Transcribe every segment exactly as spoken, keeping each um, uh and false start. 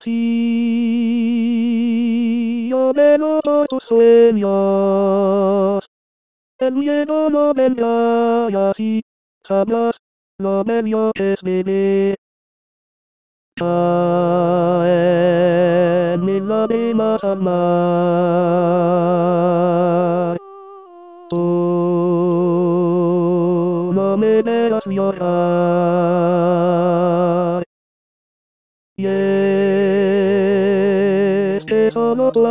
Sí, yo velo por tus sueños. El miedo no vendrá y así sabrás lo bello que es vivir. Caen mil lágrimas al mar. Tú no me verás llorar. Y es que solo tu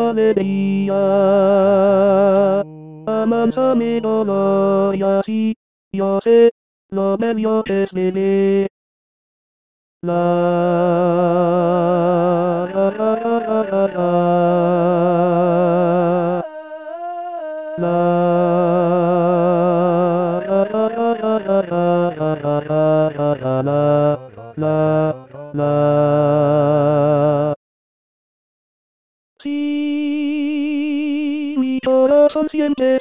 alegría amansa mi dolor y así yo sé lo bello que es vivir. La la la la la la la la la la la la la la la la la. Sí, mi corazón siempre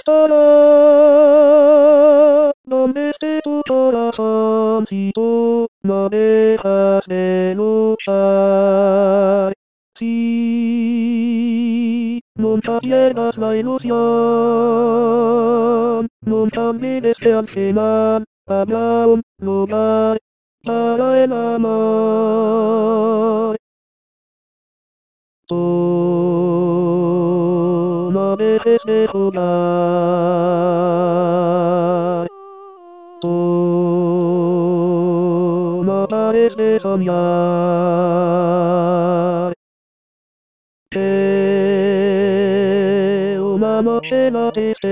estará donde esté tu corazón si tú no dejas de luchar. Sí, nunca pierdas la ilusión, nunca olvides que al final habrá un lugar para el amor. Tú no dejes de jugar. Tú no pares de soñar. Que una noche la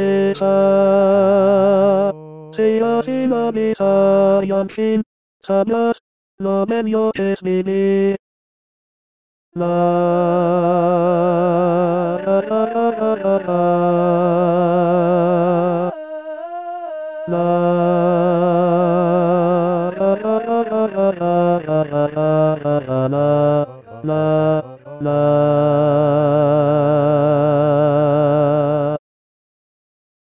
tristeza sea sin avisar y al fin sabrás lo bello que es vivir. La la la la la la la la la la la la la la la la la la